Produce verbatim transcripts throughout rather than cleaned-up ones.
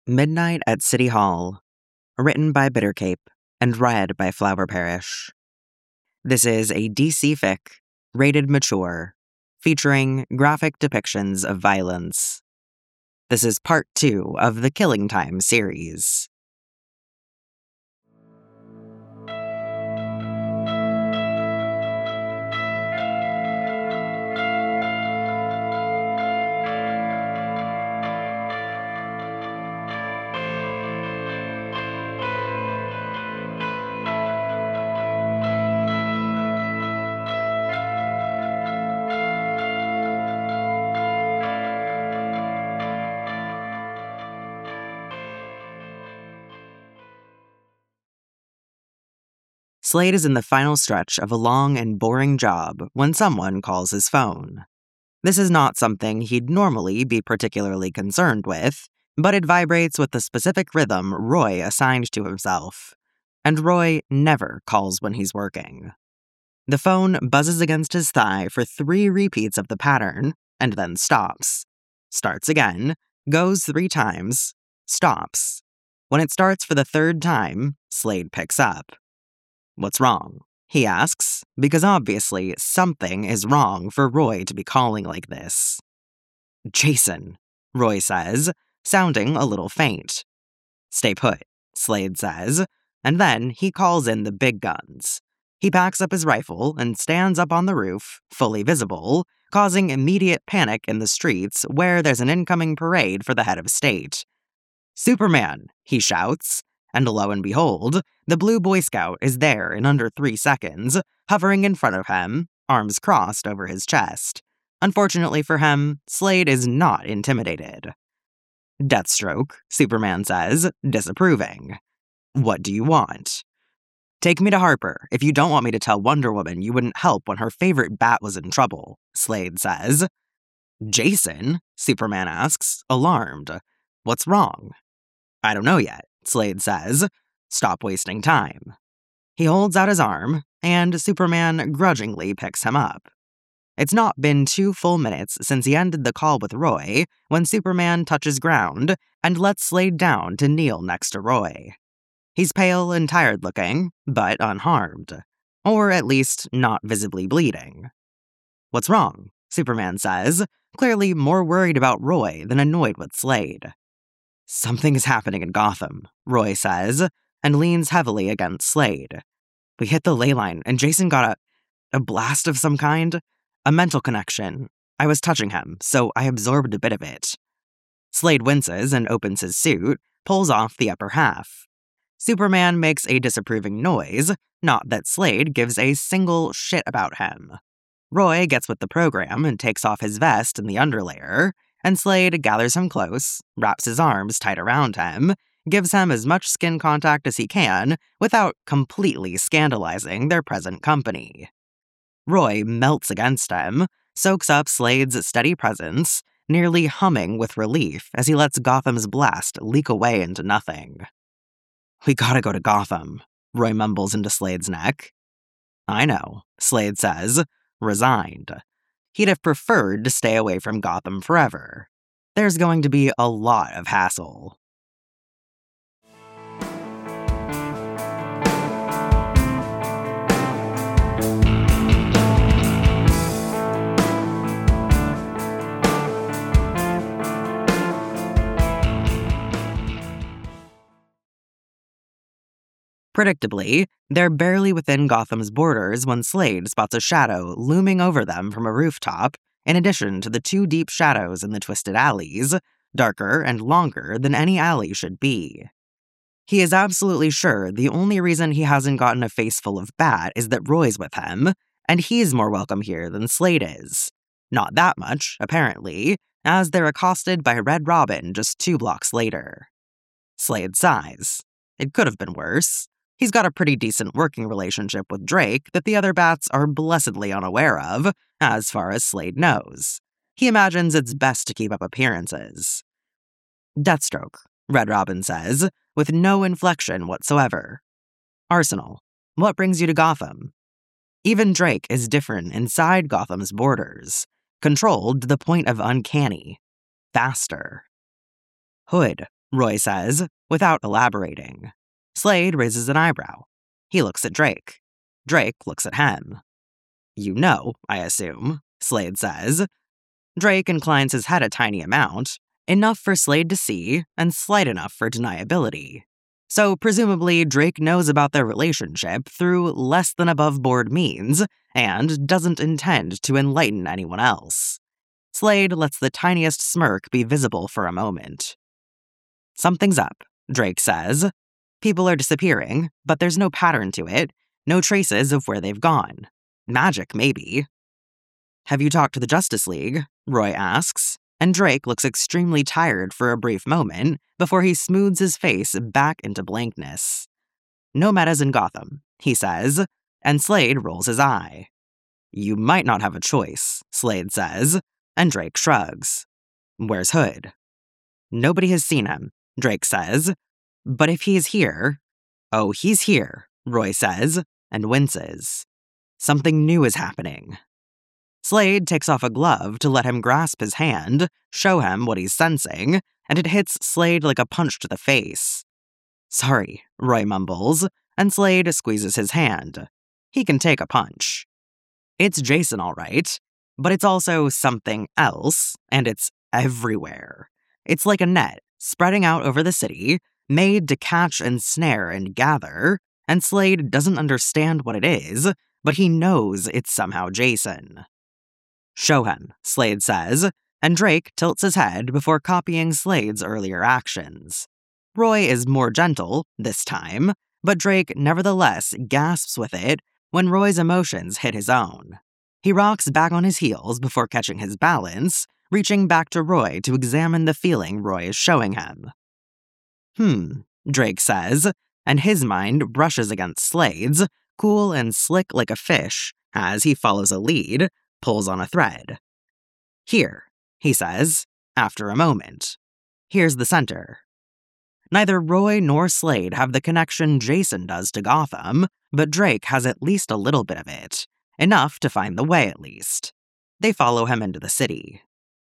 Midnight at City Hall, written by Bittercape and read by Flower Parish. This is a D C fic, rated mature, featuring graphic depictions of violence. This is part two of the Killing Time series. Slade is in the final stretch of a long and boring job when someone calls his phone. This is not something he'd normally be particularly concerned with, but it vibrates with the specific rhythm Roy assigned to himself. And Roy never calls when he's working. The phone buzzes against his thigh for three repeats of the pattern, and then stops. Starts again, goes three times, stops. When it starts for the third time, Slade picks up. "What's wrong?" he asks, because obviously something is wrong for Roy to be calling like this. "Jason," Roy says, sounding a little faint. "Stay put," Slade says, and then he calls in the big guns. He packs up his rifle and stands up on the roof, fully visible, causing immediate panic in the streets where there's an incoming parade for the head of state. "Superman," he shouts, and lo and behold, the Blue Boy Scout is there in under three seconds, hovering in front of him, arms crossed over his chest. Unfortunately for him, Slade is not intimidated. "Deathstroke," Superman says, disapproving. "What do you want?" "Take me to Harper. If you don't want me to tell Wonder Woman you wouldn't help when her favorite bat was in trouble," Slade says. "Jason?" Superman asks, alarmed. "What's wrong?" "I don't know yet," Slade says. "Stop wasting time." He holds out his arm, and Superman grudgingly picks him up. It's not been two full minutes since he ended the call with Roy when Superman touches ground and lets Slade down to kneel next to Roy. He's pale and tired-looking, but unharmed. Or at least not visibly bleeding. "What's wrong?" Superman says, clearly more worried about Roy than annoyed with Slade. "Something is happening in Gotham," Roy says, and leans heavily against Slade. "We hit the ley line, and Jason got a, a blast of some kind. A mental connection. I was touching him, so I absorbed a bit of it." Slade winces and opens his suit, pulls off the upper half. Superman makes a disapproving noise, not that Slade gives a single shit about him. Roy gets with the program and takes off his vest in the underlayer, and Slade gathers him close, wraps his arms tight around him, gives him as much skin contact as he can without completely scandalizing their present company. Roy melts against him, soaks up Slade's steady presence, nearly humming with relief as he lets Gotham's blast leak away into nothing. "We gotta go to Gotham," Roy mumbles into Slade's neck. "I know," Slade says, resigned. He'd have preferred to stay away from Gotham forever. There's going to be a lot of hassle. Predictably, they're barely within Gotham's borders when Slade spots a shadow looming over them from a rooftop, in addition to the two deep shadows in the twisted alleys, darker and longer than any alley should be. He is absolutely sure the only reason he hasn't gotten a face full of bat is that Roy's with him, and he's more welcome here than Slade is. Not that much, apparently, as they're accosted by Red Robin just two blocks later. Slade sighs. It could have been worse. He's got a pretty decent working relationship with Drake that the other bats are blessedly unaware of, as far as Slade knows. He imagines it's best to keep up appearances. "Deathstroke," Red Robin says, with no inflection whatsoever. "Arsenal, what brings you to Gotham?" Even Drake is different inside Gotham's borders, controlled to the point of uncanny. Faster. "Hood," Roy says, without elaborating. Slade raises an eyebrow. He looks at Drake. Drake looks at him. You know, I assume, Slade says. Drake inclines his head a tiny amount, enough for Slade to see and slight enough for deniability. So presumably Drake knows about their relationship through less than above-board means and doesn't intend to enlighten anyone else. Slade lets the tiniest smirk be visible for a moment. Something's up, Drake says. People are disappearing, but there's no pattern to it, no traces of where they've gone. Magic, maybe. Have you talked to the Justice League? Roy asks, and Drake looks extremely tired for a brief moment before he smooths his face back into blankness. No metas in Gotham, he says, and Slade rolls his eye. You might not have a choice, Slade says, and Drake shrugs. Where's Hood? Nobody has seen him, Drake says. But if he's here... Oh, he's here, Roy says, and winces. Something new is happening. Slade takes off a glove to let him grasp his hand, show him what he's sensing, and it hits Slade like a punch to the face. Sorry, Roy mumbles, and Slade squeezes his hand. He can take a punch. It's Jason, all right, but it's also something else, and it's everywhere. It's like a net, spreading out over the city, made to catch and snare and gather, and Slade doesn't understand what it is, but he knows it's somehow Jason. Show him, Slade says, and Drake tilts his head before copying Slade's earlier actions. Roy is more gentle, this time, but Drake nevertheless gasps with it when Roy's emotions hit his own. He rocks back on his heels before catching his balance, reaching back to Roy to examine the feeling Roy is showing him. Hmm, Drake says, and his mind brushes against Slade's, cool and slick like a fish, as he follows a lead, pulls on a thread. Here, he says, after a moment. Here's the center. Neither Roy nor Slade have the connection Jason does to Gotham, but Drake has at least a little bit of it, enough to find the way at least. They follow him into the city.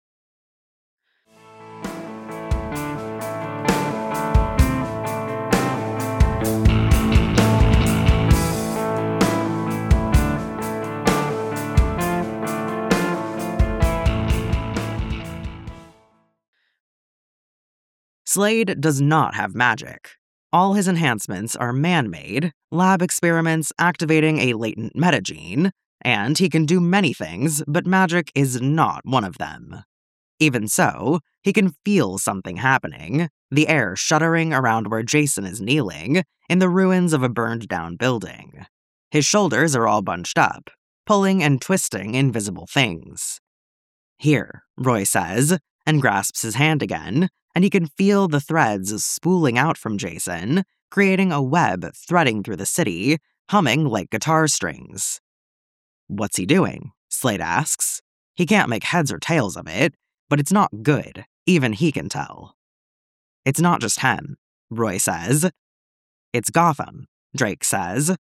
Slade does not have magic. All his enhancements are man-made, lab experiments activating a latent metagene, and he can do many things, but magic is not one of them. Even so, he can feel something happening, the air shuddering around where Jason is kneeling, in the ruins of a burned-down building. His shoulders are all bunched up, pulling and twisting invisible things. Here, Roy says, and grasps his hand again, and he can feel the threads spooling out from Jason, creating a web threading through the city, humming like guitar strings. What's he doing? Slade asks. He can't make heads or tails of it, but it's not good, even he can tell. It's not just him, Roy says. It's Gotham, Drake says.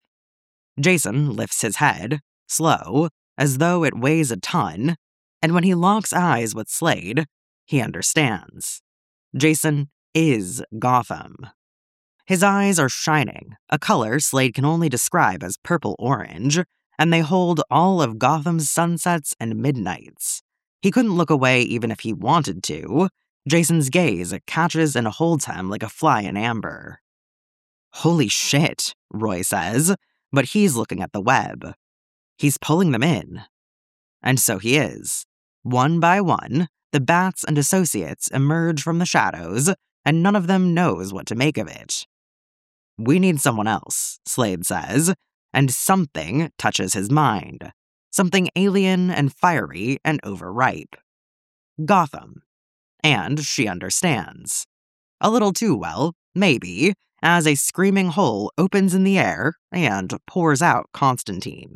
Jason lifts his head, slow, as though it weighs a ton, and when he locks eyes with Slade, he understands. Jason is Gotham. His eyes are shining, a color Slade can only describe as purple-orange, and they hold all of Gotham's sunsets and midnights. He couldn't look away even if he wanted to. Jason's gaze catches and holds him like a fly in amber. Holy shit, Roy says, but he's looking at the web. He's pulling them in. And so he is. One by one, the bats and associates emerge from the shadows, and none of them knows what to make of it. We need someone else, Slade says, and something touches his mind. Something alien and fiery and overripe. Gotham. And she understands. A little too well, maybe, as a screaming hole opens in the air and pours out Constantine.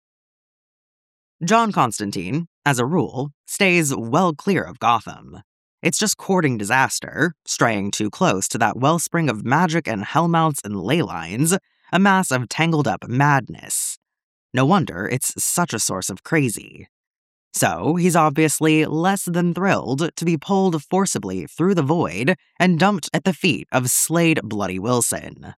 John Constantine, as a rule, stays well clear of Gotham. It's just courting disaster, straying too close to that wellspring of magic and hellmouths and ley lines, a mass of tangled-up madness. No wonder it's such a source of crazy. So, he's obviously less than thrilled to be pulled forcibly through the void and dumped at the feet of Slade Bloody Wilson.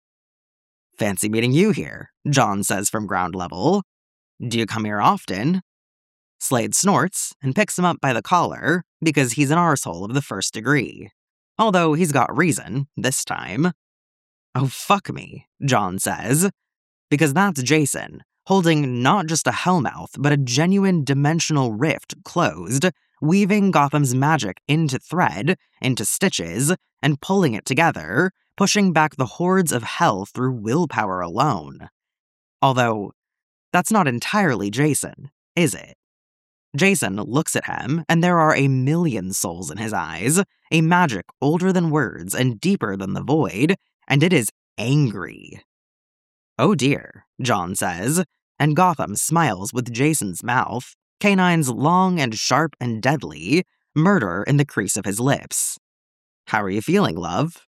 "Fancy meeting you here," John says from ground level. "Do you come here often?" Slade snorts and picks him up by the collar because he's an arsehole of the first degree. Although he's got reason, this time. "Oh, fuck me," John says. Because that's Jason, holding not just a hellmouth, but a genuine dimensional rift closed, weaving Gotham's magic into thread, into stitches, and pulling it together, pushing back the hordes of hell through willpower alone. Although, that's not entirely Jason, is it? Jason looks at him, and there are a million souls in his eyes, a magic older than words and deeper than the void, and it is angry. "Oh dear," John says, and Gotham smiles with Jason's mouth, canines long and sharp and deadly, murder in the crease of his lips. "How are you feeling, love?"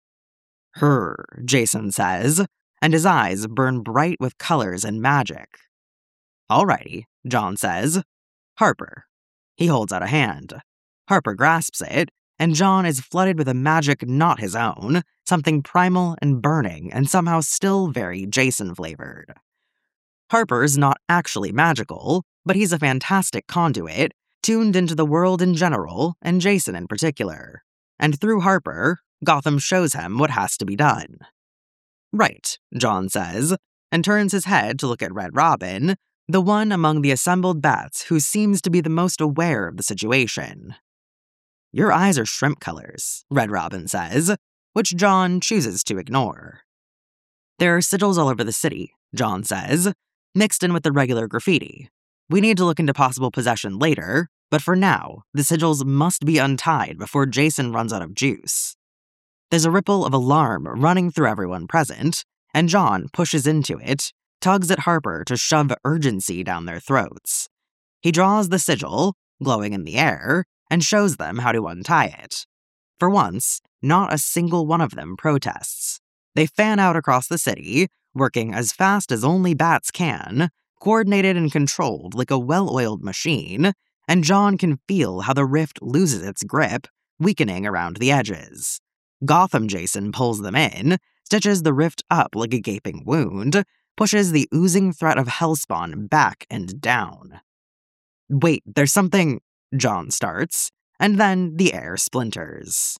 "Her," Jason says, and his eyes burn bright with colors and magic. "Alrighty," John says. "Harper." He holds out a hand. Harper grasps it, and John is flooded with a magic not his own, something primal and burning and somehow still very Jason-flavored. Harper's not actually magical, but he's a fantastic conduit, tuned into the world in general, and Jason in particular. And through Harper, Gotham shows him what has to be done. "Right," John says, and turns his head to look at Red Robin, the one among the assembled bats who seems to be the most aware of the situation. "Your eyes are shrimp colors," Red Robin says, which John chooses to ignore. "There are sigils all over the city," John says, mixed in with the regular graffiti. "We need to look into possible possession later, but for now, the sigils must be untied before Jason runs out of juice." There's a ripple of alarm running through everyone present, and John pushes into it, tugs at Harper to shove urgency down their throats. He draws the sigil, glowing in the air, and shows them how to untie it. For once, not a single one of them protests. They fan out across the city, working as fast as only bats can, coordinated and controlled like a well-oiled machine, and John can feel how the rift loses its grip, weakening around the edges. Gotham Jason pulls them in, stitches the rift up like a gaping wound, pushes the oozing threat of Hellspawn back and down. "Wait, there's something," John starts, and then the air splinters.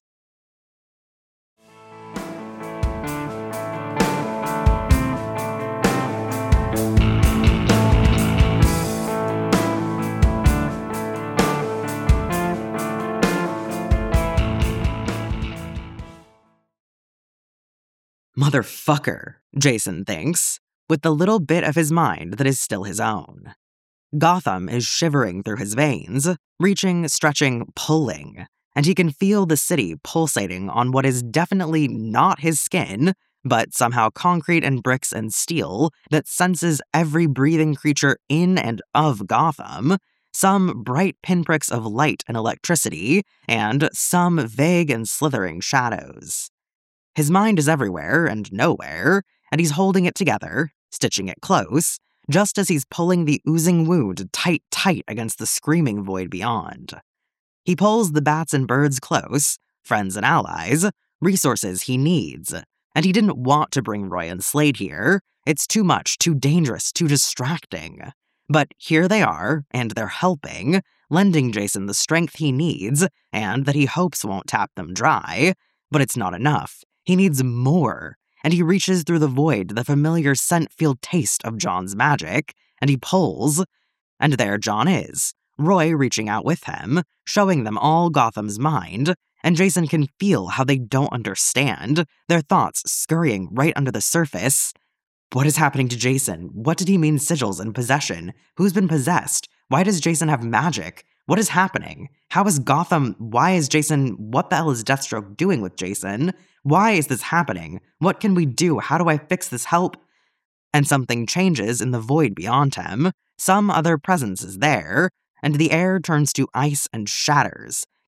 Motherfucker, Jason thinks, with the little bit of his mind that is still his own. Gotham is shivering through his veins, reaching, stretching, pulling, and he can feel the city pulsating on what is definitely not his skin, but somehow concrete and bricks and steel that senses every breathing creature in and of Gotham, some bright pinpricks of light and electricity, and some vague and slithering shadows. His mind is everywhere and nowhere, and he's holding it together, stitching it close, just as he's pulling the oozing wound tight, tight against the screaming void beyond. He pulls the bats and birds close, friends and allies, resources he needs, and he didn't want to bring Roy and Slade here. It's too much, too dangerous, too distracting. But here they are, and they're helping, lending Jason the strength he needs, and that he hopes won't tap them dry. But it's not enough. He needs more, and he reaches through the void the familiar scent-filled taste of John's magic, and he pulls, and there John is, Roy reaching out with him, showing them all Gotham's mind, and Jason can feel how they don't understand, their thoughts scurrying right under the surface. What is happening to Jason? What did he mean sigils and possession? Who's been possessed? Why does Jason have magic? What is happening? How is Gotham? Why is Jason? What the hell is Deathstroke doing with Jason? Why is this happening? What can we do? How do I fix this? Help? And something changes in the void beyond him. Some other presence is there, and the air turns to ice and shatters,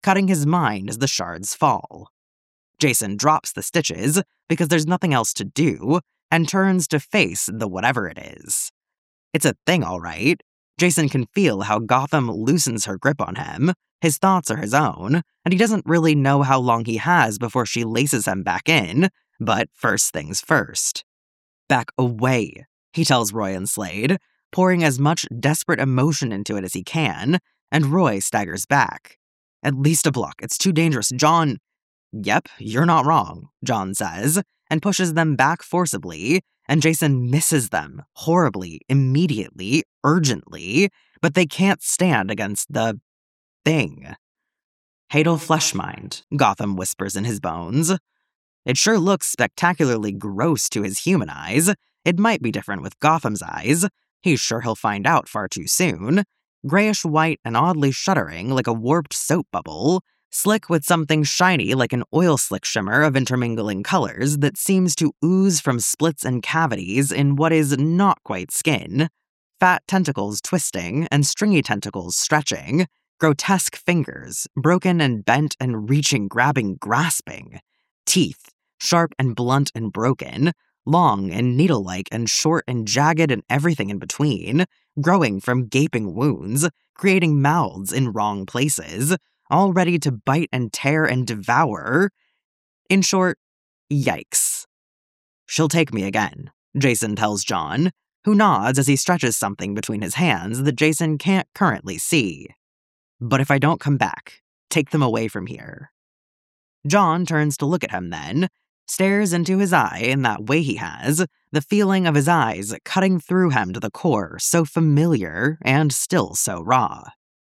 cutting his mind as the shards fall. Jason drops the stitches because there's nothing else to do and turns to face the whatever it is. It's a thing, all right. Jason can feel how Gotham loosens her grip on him. His thoughts are his own, and he doesn't really know how long he has before she laces him back in, but first things first. Back away, he tells Roy and Slade, pouring as much desperate emotion into it as he can, and Roy staggers back. At least a block, it's too dangerous, John. Yep, you're not wrong, John says, and pushes them back forcibly, and Jason misses them, horribly, immediately, urgently, but they can't stand against the thing. Hadal Fleshmind, Gotham whispers in his bones. It sure looks spectacularly gross to his human eyes. It might be different with Gotham's eyes. He's sure he'll find out far too soon. Grayish-white and oddly shuddering like a warped soap bubble, slick with something shiny like an oil slick shimmer of intermingling colors that seems to ooze from splits and cavities in what is not quite skin. Fat tentacles twisting and stringy tentacles stretching. Grotesque fingers, broken and bent and reaching, grabbing, grasping. Teeth, sharp and blunt and broken, long and needle-like and short and jagged and everything in between, growing from gaping wounds, creating mouths in wrong places, all ready to bite and tear and devour. In short, yikes. She'll take me again, Jason tells John, who nods as he stretches something between his hands that Jason can't currently see. But if I don't come back, take them away from here. John turns to look at him then, stares into his eye in that way he has, the feeling of his eyes cutting through him to the core, so familiar and still so raw.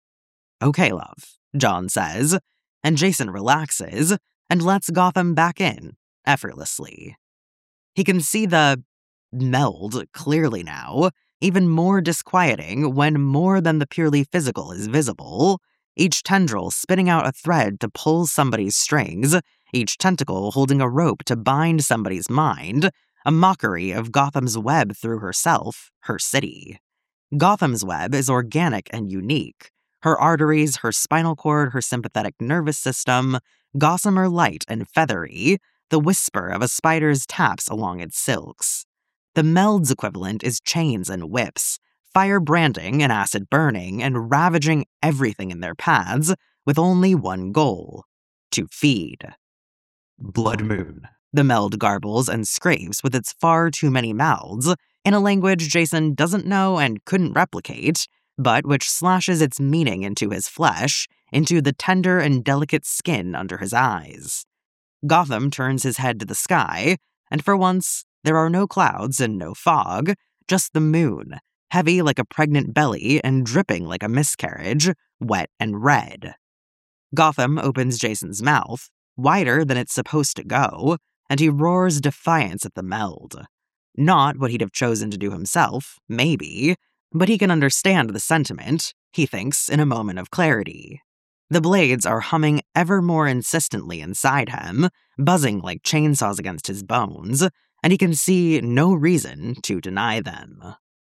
Okay, love, John says, and Jason relaxes and lets Gotham back in, effortlessly. He can see the meld clearly now, even more disquieting when more than the purely physical is visible, each tendril spinning out a thread to pull somebody's strings, each tentacle holding a rope to bind somebody's mind, a mockery of Gotham's web through herself, her city. Gotham's web is organic and unique. Her arteries, her spinal cord, her sympathetic nervous system, gossamer light and feathery, the whisper of a spider's taps along its silks. The meld's equivalent is chains and whips, fire branding and acid burning and ravaging everything in their paths with only one goal: to feed. Blood moon, the meld garbles and scrapes with its far too many mouths, in a language Jason doesn't know and couldn't replicate, but which slashes its meaning into his flesh, into the tender and delicate skin under his eyes. Gotham turns his head to the sky, and for once, there are no clouds and no fog, just the moon, heavy like a pregnant belly and dripping like a miscarriage, wet and red. Gotham opens Jason's mouth, wider than it's supposed to go, and he roars defiance at the meld. Not what he'd have chosen to do himself, maybe, but he can understand the sentiment, he thinks in a moment of clarity. The blades are humming ever more insistently inside him, buzzing like chainsaws against his bones, and he can see no reason to deny them.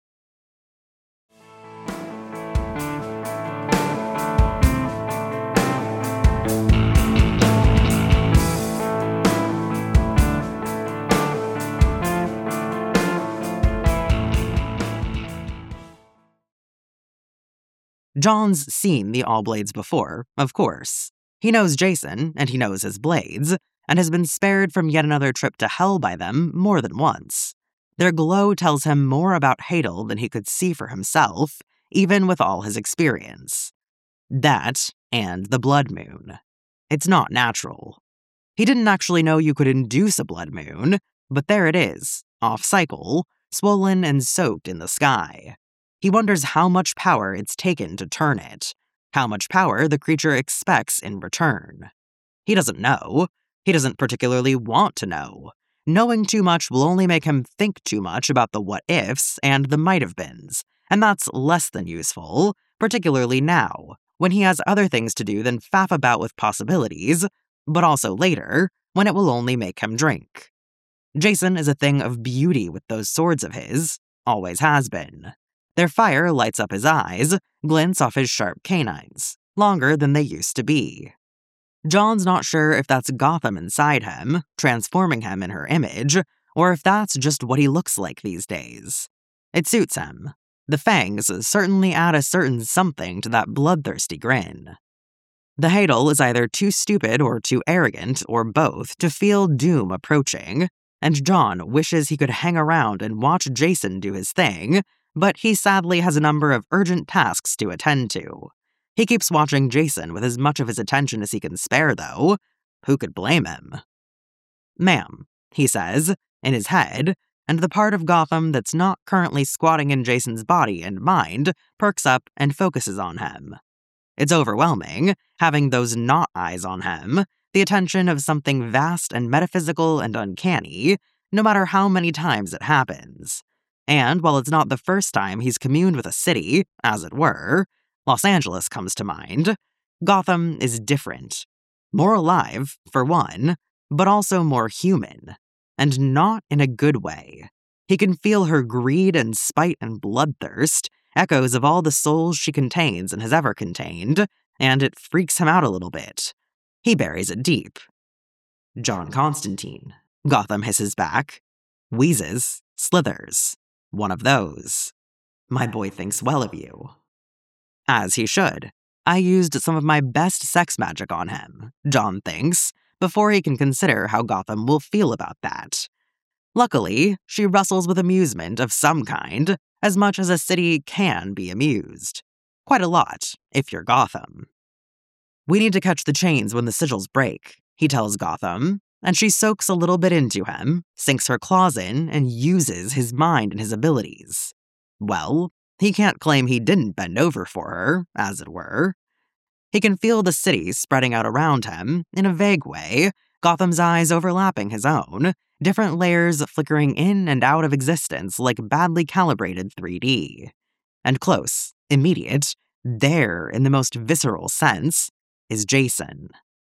John's seen the All Blades before, of course. He knows Jason, and he knows his blades, and has been spared from yet another trip to hell by them more than once. Their glow tells him more about Hadal than he could see for himself, even with all his experience. That, and the blood moon. It's not natural. He didn't actually know you could induce a blood moon, but there it is, off-cycle, swollen and soaked in the sky. He wonders how much power it's taken to turn it, how much power the creature expects in return. He doesn't know. He doesn't particularly want to know. Knowing too much will only make him think too much about the what-ifs and the might-have-beens, and that's less than useful, particularly now, when he has other things to do than faff about with possibilities, but also later, when it will only make him drink. Jason is a thing of beauty with those swords of his, always has been. Their fire lights up his eyes, glints off his sharp canines, longer than they used to be. John's not sure if that's Gotham inside him, transforming him in her image, or if that's just what he looks like these days. It suits him. The fangs certainly add a certain something to that bloodthirsty grin. The Hadal is either too stupid or too arrogant, or both, to feel doom approaching, and John wishes he could hang around and watch Jason do his thing, but he sadly has a number of urgent tasks to attend to. He keeps watching Jason with as much of his attention as he can spare, though. Who could blame him? "Ma'am," he says, in his head, and the part of Gotham that's not currently squatting in Jason's body and mind perks up and focuses on him. It's overwhelming, having those not eyes on him, the attention of something vast and metaphysical and uncanny, no matter how many times it happens. And while it's not the first time he's communed with a city, as it were, Los Angeles comes to mind, Gotham is different. More alive, for one, but also more human. And not in a good way. He can feel her greed and spite and bloodthirst, echoes of all the souls she contains and has ever contained, and it freaks him out a little bit. He buries it deep. "John Constantine," Gotham hisses back. Wheezes, slithers. One of those. "My boy thinks well of you." As he should. I used some of my best sex magic on him, John thinks, before he can consider how Gotham will feel about that. Luckily, she rustles with amusement of some kind, as much as a city can be amused. Quite a lot, if you're Gotham. "We need to catch the chains when the sigils break," he tells Gotham, and she soaks a little bit into him, sinks her claws in, and uses his mind and his abilities. Well, he can't claim he didn't bend over for her, as it were. He can feel the city spreading out around him, in a vague way, Gotham's eyes overlapping his own, different layers flickering in and out of existence like badly calibrated three D. And close, immediate, there in the most visceral sense, is Jason.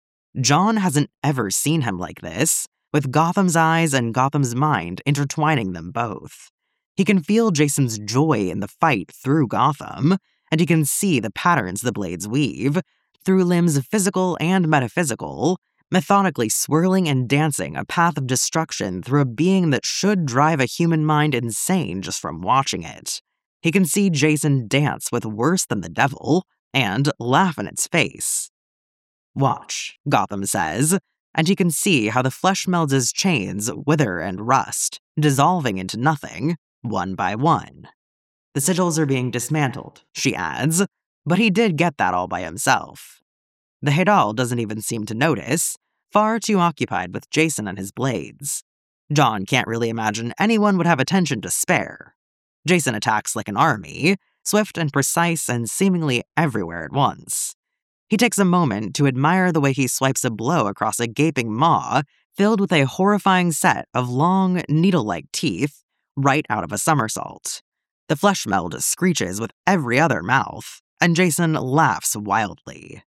John hasn't ever seen him like this, with Gotham's eyes and Gotham's mind intertwining them both. He can feel Jason's joy in the fight through Gotham, and he can see the patterns the blades weave, through limbs physical and metaphysical, methodically swirling and dancing a path of destruction through a being that should drive a human mind insane just from watching it. He can see Jason dance with worse than the devil, and laugh in its face. "Watch," Gotham says, and he can see how the flesh melds' chains wither and rust, dissolving into nothing, one by one. "The sigils are being dismantled," she adds, but he did get that all by himself. The Hadal doesn't even seem to notice, far too occupied with Jason and his blades. John can't really imagine anyone would have attention to spare. Jason attacks like an army, swift and precise and seemingly everywhere at once. He takes a moment to admire the way he swipes a blow across a gaping maw filled with a horrifying set of long, needle-like teeth right out of a somersault. The flesh meld screeches with every other mouth, and Jason laughs wildly.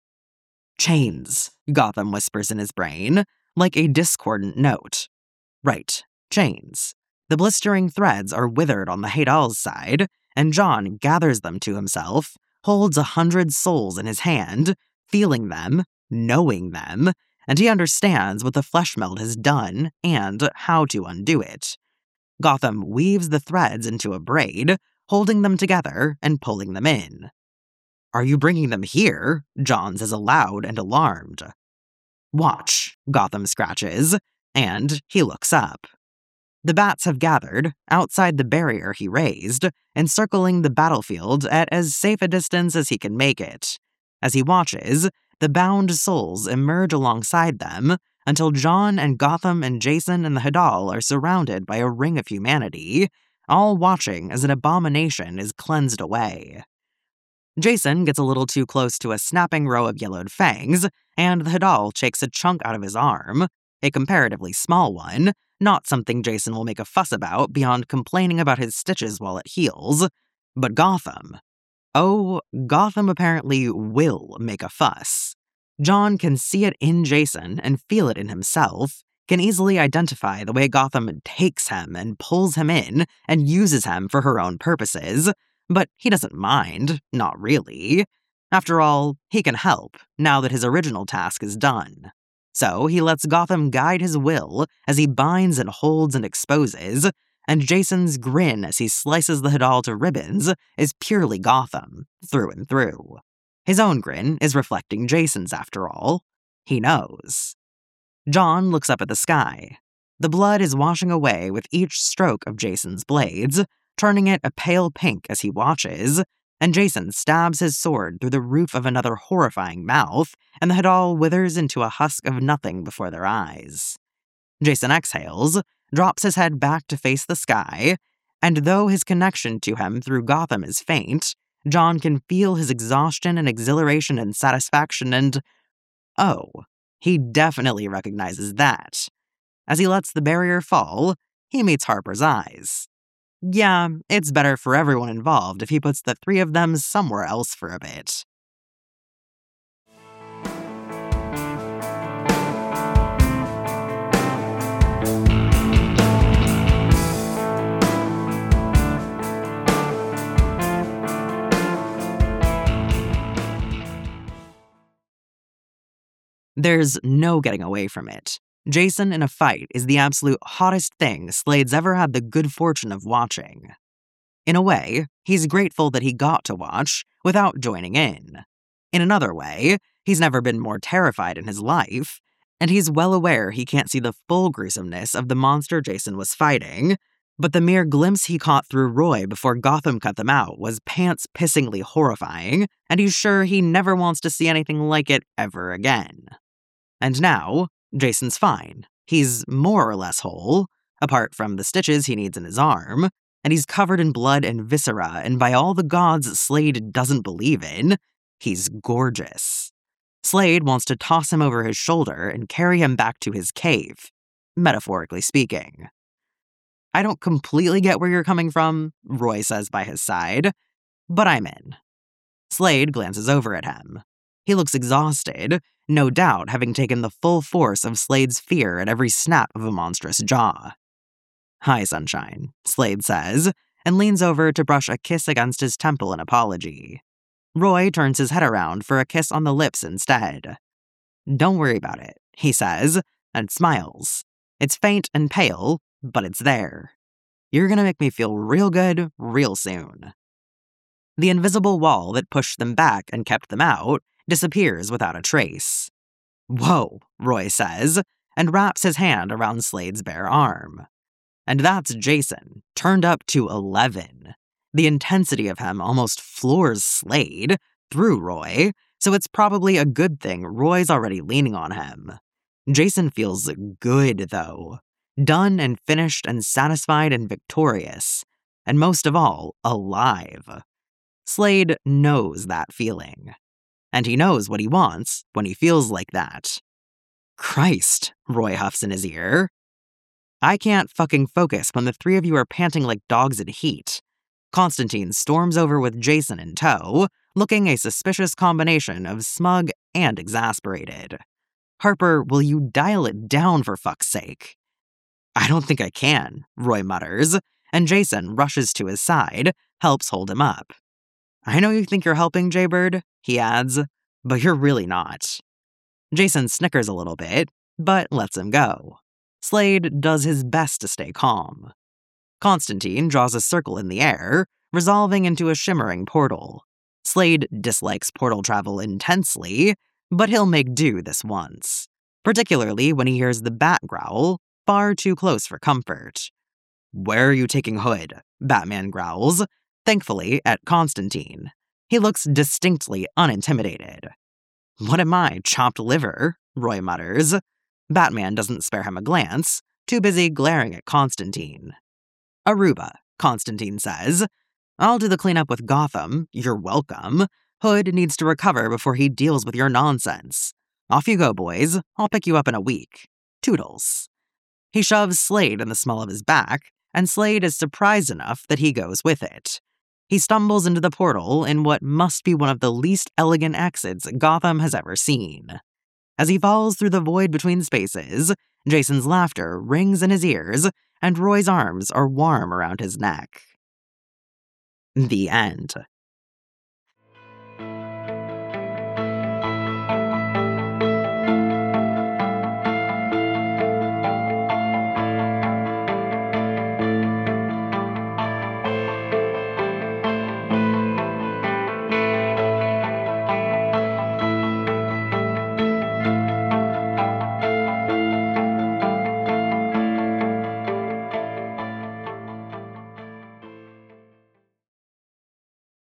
"Chains," Gotham whispers in his brain, like a discordant note. Right, chains. The blistering threads are withered on the Hadal's side, and John gathers them to himself, holds a hundred souls in his hand, feeling them, knowing them, and he understands what the flesh meld has done and how to undo it. Gotham weaves the threads into a braid, holding them together and pulling them in. "Are you bringing them here?" John says aloud and alarmed. "Watch," Gotham scratches, and he looks up. The bats have gathered, outside the barrier he raised, encircling the battlefield at as safe a distance as he can make it. As he watches, the bound souls emerge alongside them, until John and Gotham and Jason and the Hadal are surrounded by a ring of humanity, all watching as an abomination is cleansed away. Jason gets a little too close to a snapping row of yellowed fangs, and the Hadal shakes a chunk out of his arm, a comparatively small one, not something Jason will make a fuss about beyond complaining about his stitches while it heals. But Gotham. Oh, Gotham apparently will make a fuss. John can see it in Jason and feel it in himself, can easily identify the way Gotham takes him and pulls him in and uses him for her own purposes, but he doesn't mind, not really. After all, he can help now that his original task is done. So he lets Gotham guide his will as he binds and holds and exposes, and Jason's grin as he slices the Hadal to ribbons is purely Gotham, through and through. His own grin is reflecting Jason's after all. He knows. John looks up at the sky. The blood is washing away with each stroke of Jason's blades, turning it a pale pink as he watches, and Jason stabs his sword through the roof of another horrifying mouth, and the Hadal withers into a husk of nothing before their eyes. Jason exhales, drops his head back to face the sky, and though his connection to him through Gotham is faint, John can feel his exhaustion and exhilaration and satisfaction and… oh, he definitely recognizes that. As he lets the barrier fall, he meets Harper's eyes. Yeah, it's better for everyone involved if he puts the three of them somewhere else for a bit. There's no getting away from it. Jason in a fight is the absolute hottest thing Slade's ever had the good fortune of watching. In a way, he's grateful that he got to watch without joining in. In another way, he's never been more terrified in his life, and he's well aware he can't see the full gruesomeness of the monster Jason was fighting, but the mere glimpse he caught through Roy before Gotham cut them out was pants-pissingly horrifying, and he's sure he never wants to see anything like it ever again. And now, Jason's fine. He's more or less whole, apart from the stitches he needs in his arm, and he's covered in blood and viscera, and by all the gods Slade doesn't believe in, he's gorgeous. Slade wants to toss him over his shoulder and carry him back to his cave, metaphorically speaking. I don't completely get where you're coming from, Roy says by his side, but I'm in. Slade glances over at him. He looks exhausted, no doubt having taken the full force of Slade's fear at every snap of a monstrous jaw. Hi, Sunshine, Slade says, and leans over to brush a kiss against his temple in apology. Roy turns his head around for a kiss on the lips instead. Don't worry about it, he says, and smiles. It's faint and pale, but it's there. You're gonna make me feel real good real soon. The invisible wall that pushed them back and kept them out disappears without a trace. Whoa, Roy says, and wraps his hand around Slade's bare arm. And that's Jason, turned up to eleven. The intensity of him almost floors Slade, through Roy, so it's probably a good thing Roy's already leaning on him. Jason feels good, though. Done and finished and satisfied and victorious. And most of all, alive. Slade knows that feeling. And he knows what he wants when he feels like that. Christ, Roy huffs in his ear. I can't fucking focus when the three of you are panting like dogs in heat. Constantine storms over with Jason in tow, looking a suspicious combination of smug and exasperated. Harper, will you dial it down for fuck's sake? I don't think I can, Roy mutters, and Jason rushes to his side, helps hold him up. I know you think you're helping, Jaybird, he adds, but you're really not. Jason snickers a little bit, but lets him go. Slade does his best to stay calm. Constantine draws a circle in the air, resolving into a shimmering portal. Slade dislikes portal travel intensely, but he'll make do this once, particularly when he hears the bat growl, far too close for comfort. Where are you taking Hood? Batman growls, thankfully at Constantine. He looks distinctly unintimidated. What am I, chopped liver? Roy mutters. Batman doesn't spare him a glance, too busy glaring at Constantine. Aruba, Constantine says. I'll do the cleanup with Gotham, you're welcome. Hood needs to recover before he deals with your nonsense. Off you go, boys. I'll pick you up in a week. Toodles. He shoves Slade in the small of his back, and Slade is surprised enough that he goes with it. He stumbles into the portal in what must be one of the least elegant exits Gotham has ever seen. As he falls through the void between spaces, Jason's laughter rings in his ears, and Roy's arms are warm around his neck. The end.